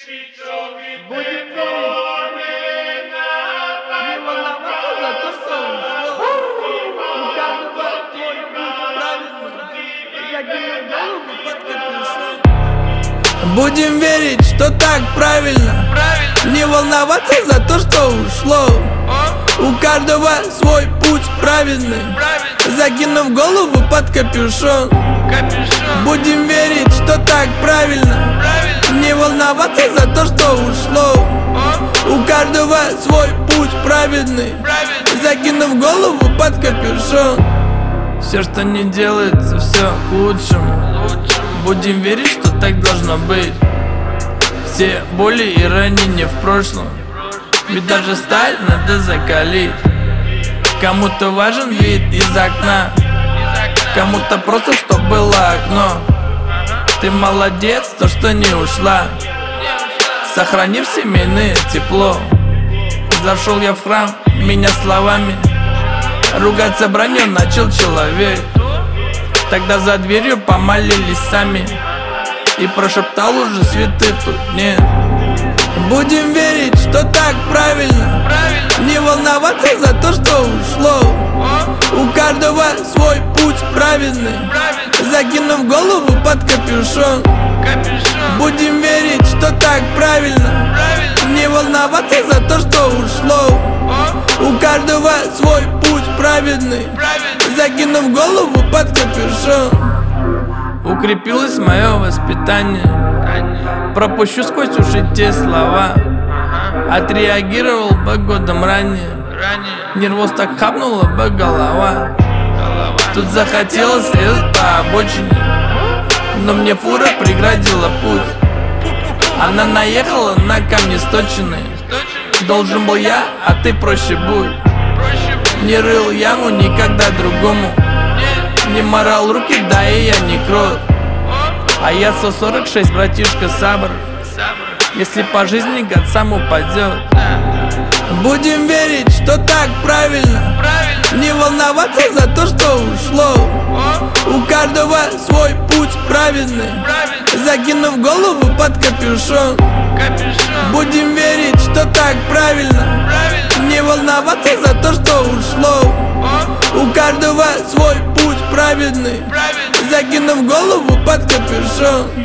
Будем верить, не волноваться за то, что ушло. У каждого свой путь правильный, закинув голову под капюшон. Будем верить, что так правильно, не волноваться за то, что ушло. У каждого свой путь праведный, закинув голову под капюшон. Будем верить, что так правильно, не волноваться за то, что ушло. У каждого свой путь праведный, закинув голову под капюшон. Все, что не делается, все к лучшему. Будем верить, что так должно быть. Все боли и ранения в прошлом, ведь даже сталь надо закалить. Кому-то важен вид из окна, кому-то просто, чтоб было окно. Ты молодец, то что не ушла, сохранив семейное тепло. Зашел я в храм, меня словами ругаться бранью начал человек. Тогда за дверью помолились сами, и прошептал уже святых тут нет. Будем верить, что так правильно, не волноваться за то, что ушло. У каждого свой путь праведный, закинув голову под капюшон. Будем верить, что так правильно, не волноваться за то, что ушло. У каждого свой путь праведный, закинув голову под капюшон. Укрепилось мое воспитание, пропущу сквозь уши те слова. Отреагировал бы годом ранее, нервоз так хапнула бы голова. Тут захотелось срезать по обочине, но мне фура преградила путь. Она наехала на камни сточенные. Должен был я, а ты проще будь. Не рыл яму никогда другому, не морал руки, да и я не крот. А я 146, братишка Сабр, если по жизни гад сам упадет. Будем верить, что так правильно, не волноваться за то, что ушло. У каждого свой путь праведный, закинув голову под капюшон. Будем верить, что так правильно, не волноваться за то, что ушло. У каждого свой путь праведный, закинув голову под капюшон.